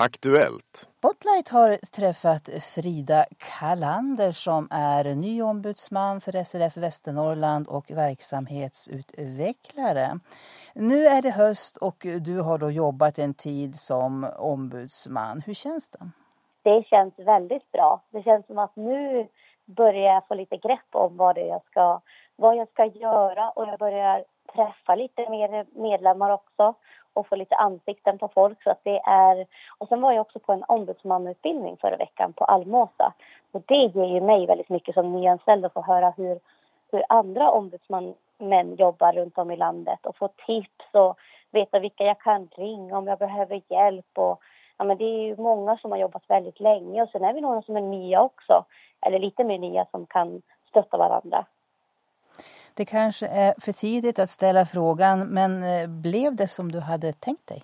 Aktuellt. Spotlight har träffat Frida Kalander som är ny ombudsman för SRF Västernorrland och verksamhetsutvecklare. Nu är det höst och du har då jobbat en tid som ombudsman. Hur känns det? Det känns väldigt bra. Det känns som att nu börjar jag få lite grepp om vad jag ska göra, och jag börjar träffa lite mer medlemmar också och få lite ansikten på folk. Så att det är... Och sen var jag också på en ombudsmannautbildning förra veckan på Almåsa. Och det ger ju mig väldigt mycket som nyanställd att få höra hur andra ombudsmän jobbar runt om i landet och få tips och veta vilka jag kan ringa om jag behöver hjälp. Och, ja, men det är ju många som har jobbat väldigt länge, och sen är vi några som är nya också, eller lite mer nya, som kan stötta varandra. Det kanske är för tidigt att ställa frågan, men blev det som du hade tänkt dig?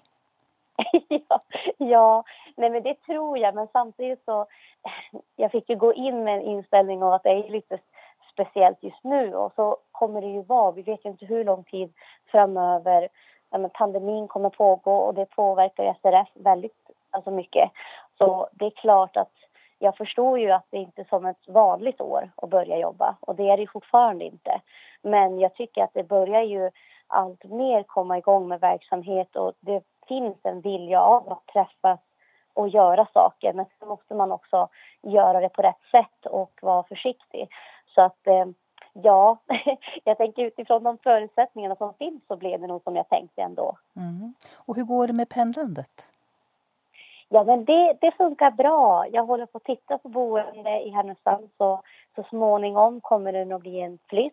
Ja, nej, men det tror jag. Men samtidigt så, jag fick ju gå in med en inställning av att det är lite speciellt just nu. Och så kommer det ju vara, vi vet ju inte hur lång tid framöver pandemin kommer pågå, och det påverkar SRF väldigt mycket. Så det är klart att jag förstår ju att det inte är som ett vanligt år att börja jobba, och det är det fortfarande inte. Men jag tycker att det börjar ju allt mer komma igång med verksamhet, och det finns en vilja av att träffas och göra saker. Men så måste man också göra det på rätt sätt och vara försiktig. Så att ja, jag tänker utifrån de förutsättningarna som finns så blev det nog som jag tänkte ändå. Mm. Och hur går det med pendlandet? Ja, men det funkar bra. Jag håller på att titta på boende i Härnösand, så småningom kommer det nog bli en flytt.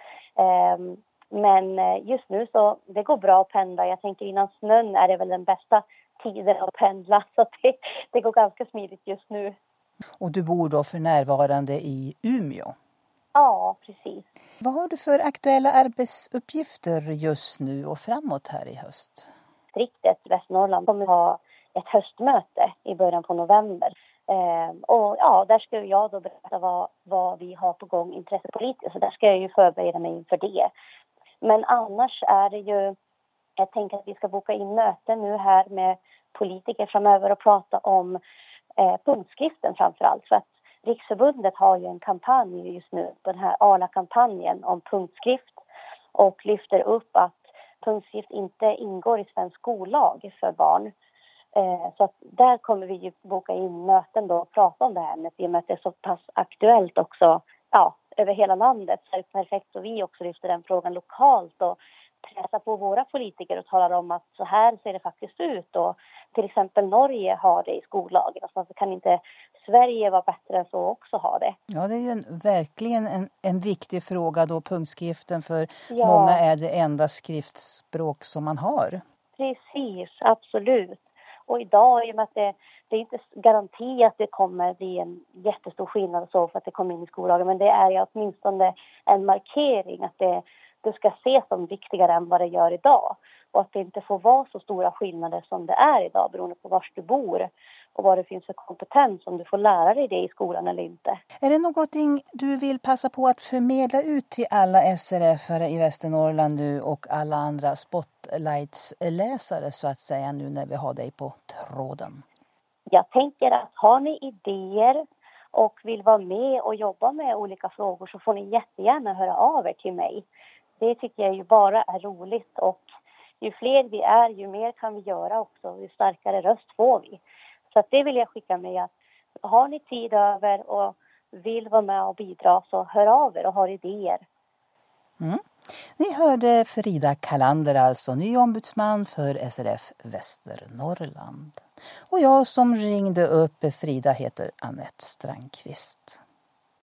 Men just nu så det går bra att pendla. Jag tänker innan snön är det väl den bästa tiden att pendla, så det går ganska smidigt just nu. Och du bor då för närvarande i Umeå? Ja, precis. Vad har du för aktuella arbetsuppgifter just nu och framåt här i höst? Distriktet Västernorrland kommer ha ett höstmöte i början på november. Och ja, där ska jag då berätta vad vi har på gång intressepolitiskt. Så där ska jag ju förbereda mig inför det. Men annars är det ju, jag tänker att vi ska boka in möten nu här med politiker framöver och prata om punktskriften framförallt. För att Riksförbundet har ju en kampanj just nu, den här ALA-kampanjen om punktskrift, och lyfter upp att punktskrift inte ingår i svensk skollag för barn. Så att där kommer vi ju boka in möten då och prata om det här ämnet, i och med att det är så pass aktuellt också över hela landet. Så är det perfekt så vi också lyfter den frågan lokalt och pressar på våra politiker och talar om att så här ser det faktiskt ut. Och till exempel Norge har det i skollagen, så kan inte Sverige vara bättre än så också ha det. Ja, det är ju verkligen en viktig fråga då, punktskriften, för många är det enda skriftspråk som man har. Precis, absolut. Och idag, i och med att det är inte garanti att det kommer bli en jättestor skillnad så för att det kommer in i skollagen, men det är ju åtminstone en markering att det ska ses som viktigare än vad det gör idag. Och att det inte får vara så stora skillnader som det är idag, beroende på var du bor och vad det finns för kompetens, om du får lära dig det i skolan eller inte. Är det någonting du vill passa på att förmedla ut till alla SRF-are i Västernorrland nu och alla andra Spotlights-läsare så att säga, nu när vi har dig på tråden? Jag tänker att har ni idéer och vill vara med och jobba med olika frågor, så får ni jättegärna höra av er till mig. Det tycker jag ju bara är roligt, och ju fler vi är, ju mer kan vi göra också, ju starkare röst får vi. Så att det vill jag skicka med, att har ni tid över och vill vara med och bidra, så hör av er och har idéer. Mm. Ni hörde Frida Kalander, alltså ny ombudsman för SRF Västernorrland. Och jag som ringde upp Frida heter Annette Strandqvist.